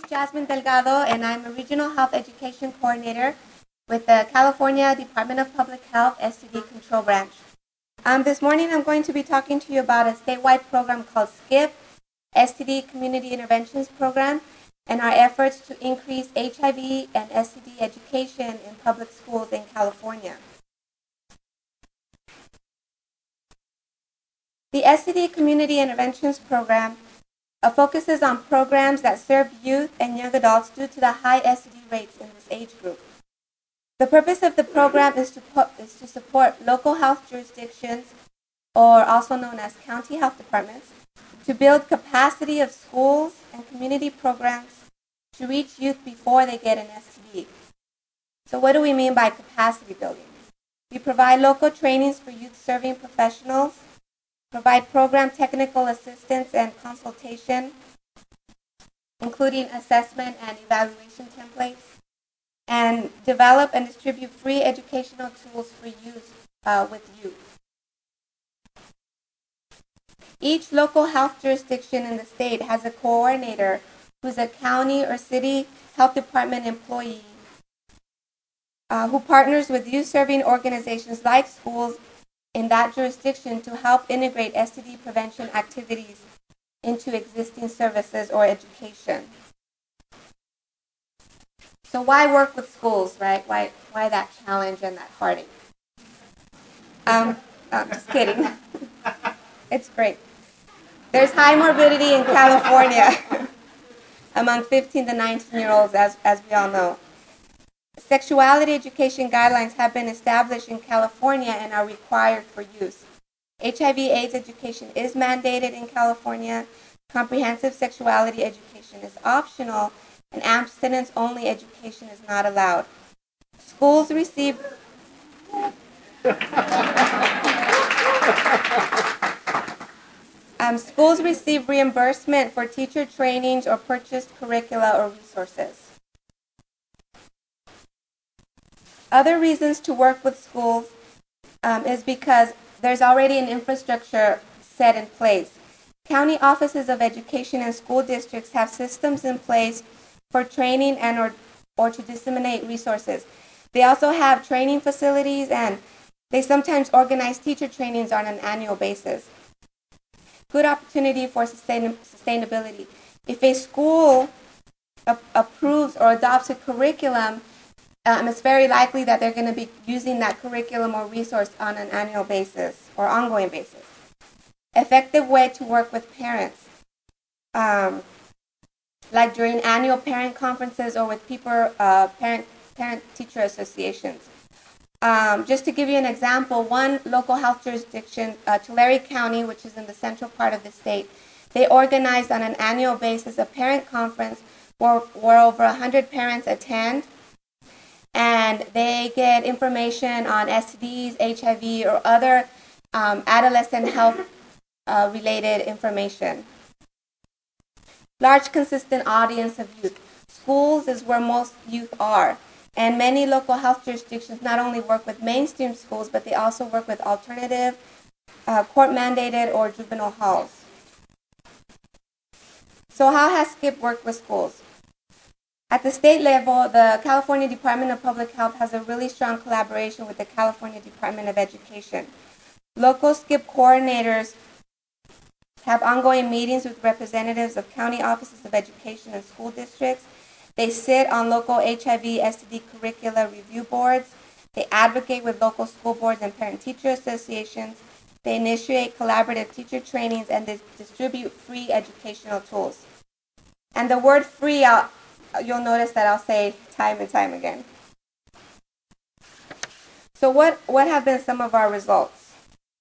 Jasmine Delgado, and I'm a Regional Health Education Coordinator with the California Department of Public Health STD Control Branch. This morning I'm going to be talking to you about a statewide program called SCIP, STD Community Interventions Program, and our efforts to increase HIV and STD education in public schools in California. The STD Community Interventions Program focuses on programs that serve youth and young adults due to the high STD rates in this age group. The purpose of the program is to support local health jurisdictions, or also known as county health departments, to build capacity of schools and community programs to reach youth before they get an STD. So what do we mean by capacity building? We provide local trainings for youth-serving professionals, provide program technical assistance and consultation, including assessment and evaluation templates, and develop and distribute free educational tools for use with youth. Each local health jurisdiction in the state has a coordinator who's a county or city health department employee who partners with youth-serving organizations like schools in that jurisdiction to help integrate STD prevention activities into existing services or education. So why work with schools, right? Why that challenge and that heartache? Just kidding. It's great. There's high morbidity in California among 15 to 19-year-olds, as we all know. Sexuality education guidelines have been established in California and are required for use. HIV/AIDS education is mandated in California. Comprehensive sexuality education is optional, and abstinence-only education is not allowed. Schools receive reimbursement for teacher trainings or purchased curricula or resources. Other reasons to work with schools is because there's already an infrastructure set in place. County offices of education and school districts have systems in place for training and or to disseminate resources. They also have training facilities, and they sometimes organize teacher trainings on an annual basis. Good opportunity for sustainability. If a school approves or adopts a curriculum, it's very likely that they're going to be using that curriculum or resource on an annual basis or ongoing basis. Effective way to work with parents, like during annual parent conferences or with parent-teacher associations. Just to give you an example, one local health jurisdiction, Tulare County, which is in the central part of the state, they organized on an annual basis a parent conference where over 100 parents attend, and they get information on STDs, HIV, or other adolescent health related information. Large consistent audience of youth. Schools is where most youth are, and many local health jurisdictions not only work with mainstream schools, but they also work with alternative, court-mandated, or juvenile halls. So how has SCIP worked with schools? At the state level, the California Department of Public Health has a really strong collaboration with the California Department of Education. Local SCIP coordinators have ongoing meetings with representatives of county offices of education and school districts. They sit on local HIV/STD curricula review boards. They advocate with local school boards and parent-teacher associations. They initiate collaborative teacher trainings, and they distribute free educational tools. And the word free, you'll notice that I'll say time and time again. So what have been some of our results?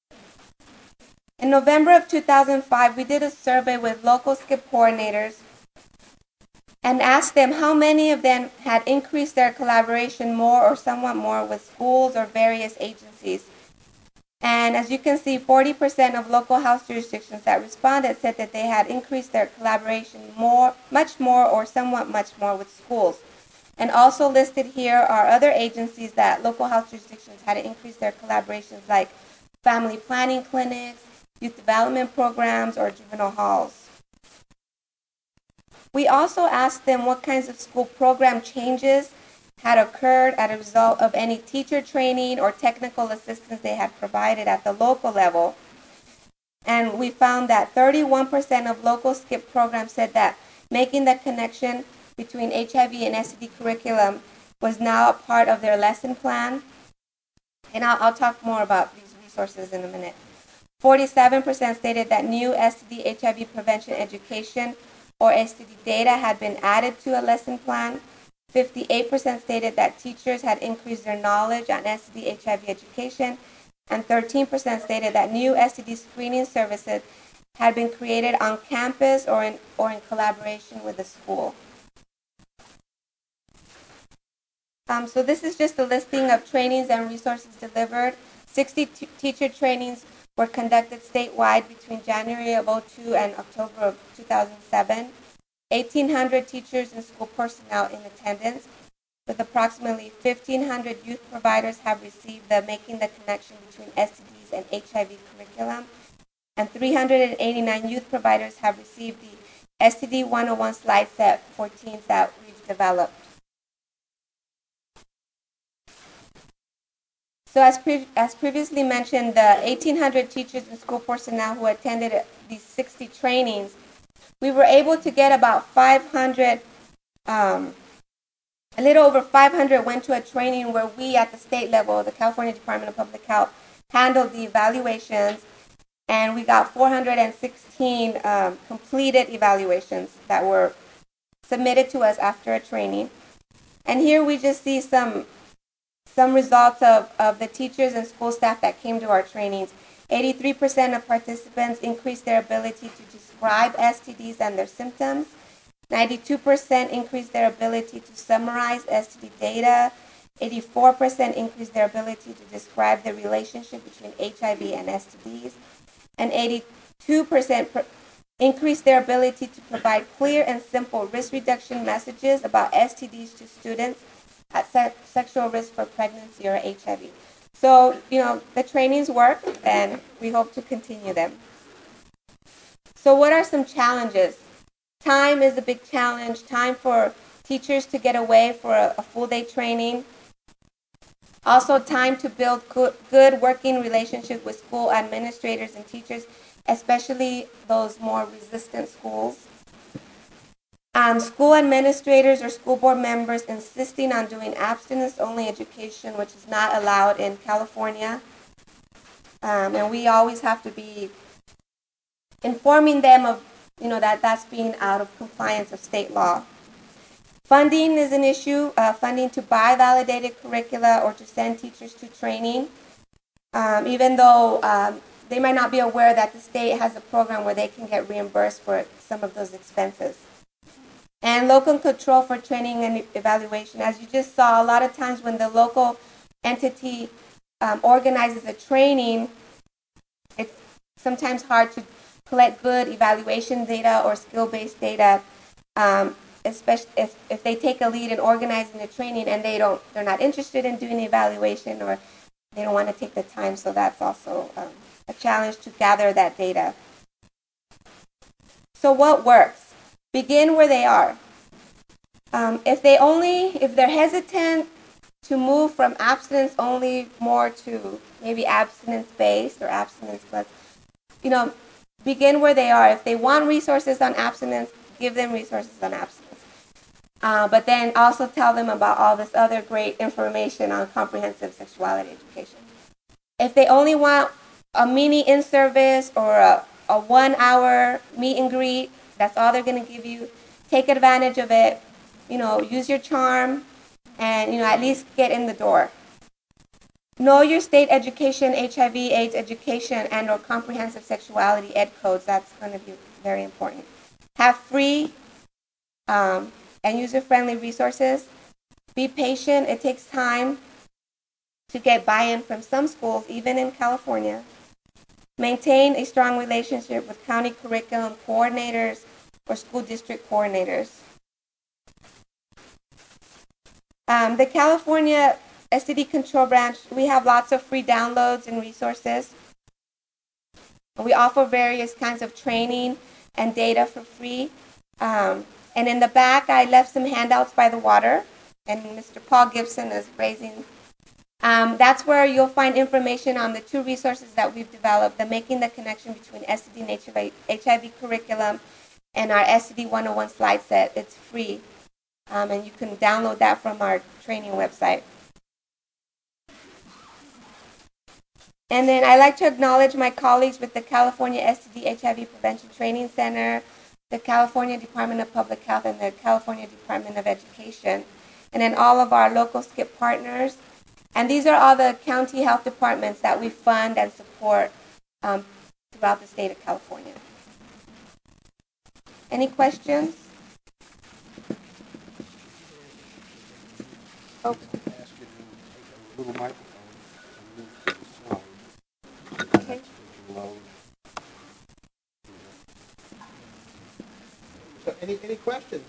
In November of 2005, we did a survey with local SCIP coordinators and asked them how many of them had increased their collaboration more or somewhat more with schools or various agencies. And as you can see, 40% of local health jurisdictions that responded said that they had increased their collaboration much more or somewhat much more with schools. And also listed here are other agencies that local health jurisdictions had increased their collaborations, like family planning clinics, youth development programs, or juvenile halls. We also asked them what kinds of school program changes had occurred as a result of any teacher training or technical assistance they had provided at the local level. And we found that 31% of local SCIP programs said that making the connection between HIV and STD curriculum was now a part of their lesson plan. And I'll talk more about these resources in a minute. 47% stated that new STD HIV prevention education or STD data had been added to a lesson plan. 58% stated that teachers had increased their knowledge on STD HIV education, and 13% stated that new STD screening services had been created on campus or in collaboration with the school. So this is just a listing of trainings and resources delivered. 60 teacher trainings were conducted statewide between January of 2002 and October of 2007. 1,800 teachers and school personnel in attendance, with approximately 1,500 youth providers have received the Making the Connection Between STDs and HIV curriculum, and 389 youth providers have received the STD 101 slide set 14 that we've developed. So as previously mentioned, the 1,800 teachers and school personnel who attended these 60 trainings, we were able to get about 500, a little over 500 went to a training where we at the state level, the California Department of Public Health, handled the evaluations, and we got 416 completed evaluations that were submitted to us after a training. And here we just see some results of the teachers and school staff that came to our trainings. 83% of participants increased their ability to describe STDs and their symptoms. 92% increased their ability to summarize STD data. 84% increased their ability to describe the relationship between HIV and STDs. And 82% increased their ability to provide clear and simple risk reduction messages about STDs to students at sexual risk for pregnancy or HIV. So, the trainings work, and we hope to continue them. So what are some challenges? Time is a big challenge. Time for teachers to get away for a full-day training. Also, time to build good working relationship with school administrators and teachers, especially those more resistant schools. School administrators or school board members insisting on doing abstinence-only education, which is not allowed in California. And we always have to be informing them of, that's being out of compliance of state law. Funding is an issue, funding to buy validated curricula or to send teachers to training, even though they might not be aware that the state has a program where they can get reimbursed for some of those expenses. And local control for training and evaluation. As you just saw, a lot of times when the local entity organizes a training, it's sometimes hard to collect good evaluation data or skill-based data, especially if they take a lead in organizing a training and they're not interested in doing the evaluation, or they don't want to take the time. So that's also a challenge to gather that data. So what works? Begin where they are. If they're hesitant to move from abstinence only more to maybe abstinence based or abstinence plus, begin where they are. If they want resources on abstinence, give them resources on abstinence. But then also tell them about all this other great information on comprehensive sexuality education. If they only want a mini in-service or a 1-hour meet and greet, that's all they're going to give you. Take advantage of it. Use your charm and, at least get in the door. Know your state education, HIV/AIDS education, and or comprehensive sexuality ed codes. That's going to be very important. Have free and user-friendly resources. Be patient. It takes time to get buy-in from some schools, even in California. Maintain a strong relationship with county curriculum coordinators or school district coordinators. The California STD Control Branch, we have lots of free downloads and resources. We offer various kinds of training and data for free. And in the back, I left some handouts by the water, and Mr. Paul Gibson is raising. That's where you'll find information on the two resources that we've developed, the Making the Connection Between STD and HIV curriculum and our STD 101 slide set. It's free, and you can download that from our training website. And then I'd like to acknowledge my colleagues with the California STD HIV Prevention Training Center, the California Department of Public Health, and the California Department of Education, and then all of our local SCIP partners. And these are all the county health departments that we fund and support throughout the state of California. Any questions? Oh. Ask you to take a little microphone and move to the side. Okay. So any questions?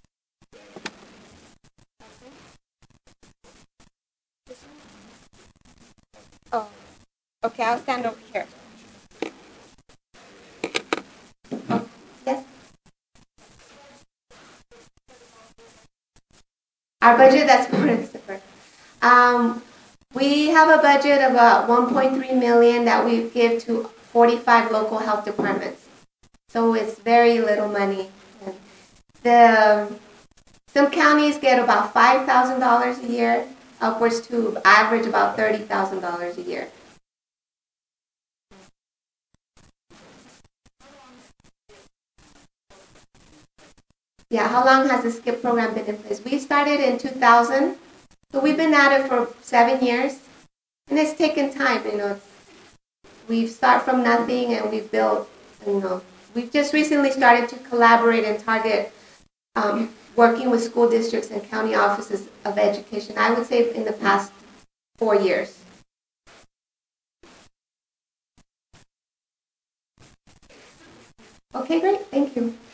Oh, okay, I'll stand over here. Oh, yes? Our budget, that's more than super. We have a budget of about $1.3 million that we give to 45 local health departments. So it's very little money. Some counties get about $5,000 a year, upwards to average about $30,000 a year. Yeah, how long has the SCIP program been in place? We started in 2000, so we've been at it for 7 years, and it's taken time. We start from nothing, and we've built. We've just recently started to collaborate and target working with school districts and county offices of education. I would say in the past 4 years. Okay, great. Thank you.